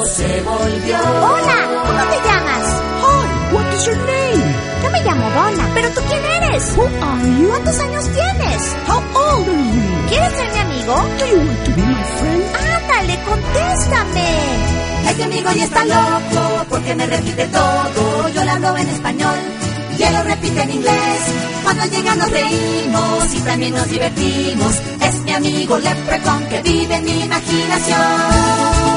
loco se volvió. Hola, ¿cómo te llamas? Hi, what is your name? Yo me llamo Donna. ¿Pero tú quién eres? Who are you? ¿Cuántos años tienes? How old are you? ¿Quieres ser mi amigo? Do you want to be my friend? Ándale, contéstame. Este amigo ya está loco porque me repite todo. Yo le hablo en español y él lo repite en inglés. Cuando llega nos reímos y también nos divertimos. Es mi amigo Leprechaun que vive en mi imaginación.